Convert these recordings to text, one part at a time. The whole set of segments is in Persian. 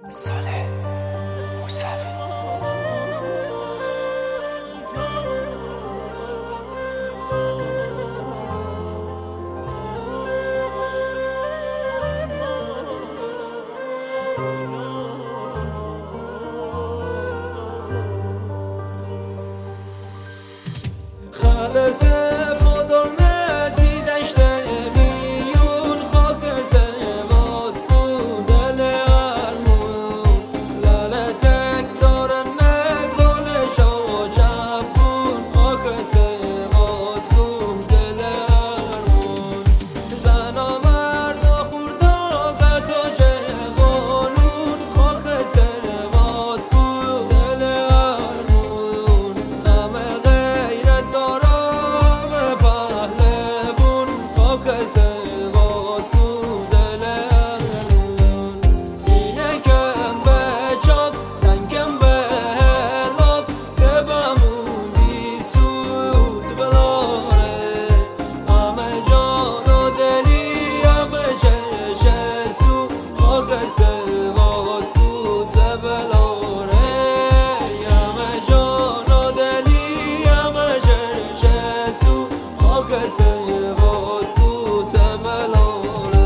صالح موسوی. خالص فدرنتی دشته میون خاک سواد کو دل ارمون لالتک دارن گل شو چپون خاک سواد کو دل ارمون زنا مردا خوردا قطع جوانون خاک سواد کو دل ارمون همه غیرت دارم پهلوون خاک سواد کو دل ارمون سینه کم به چاک تنگم به هلاک تبمون دی سوت بلاره همه جان و دلی همه چش سو خاک سواد کو تبلاره همه جان و دلی همه چش سو خاک سواد کو تبلاره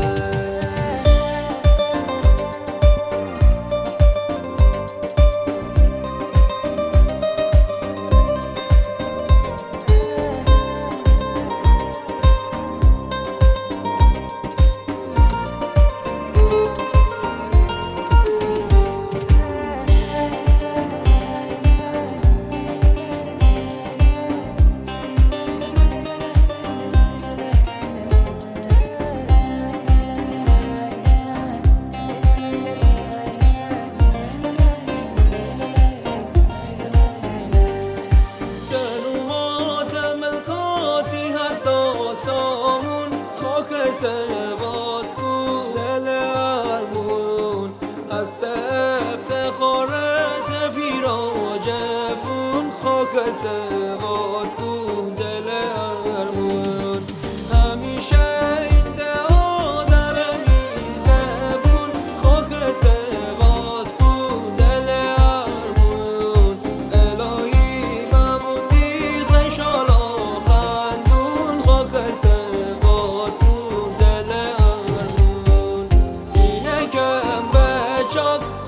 سامون خاک سواد کو دل ارمون از افتخارت پیراجبون خاک سواد کو دل ارمون همیشه این دعا در میزبون خاک سواد کو دل ارمون الهی بموندی خشالا خندون خاک سواد کو دل ارمون سینه کم به چاک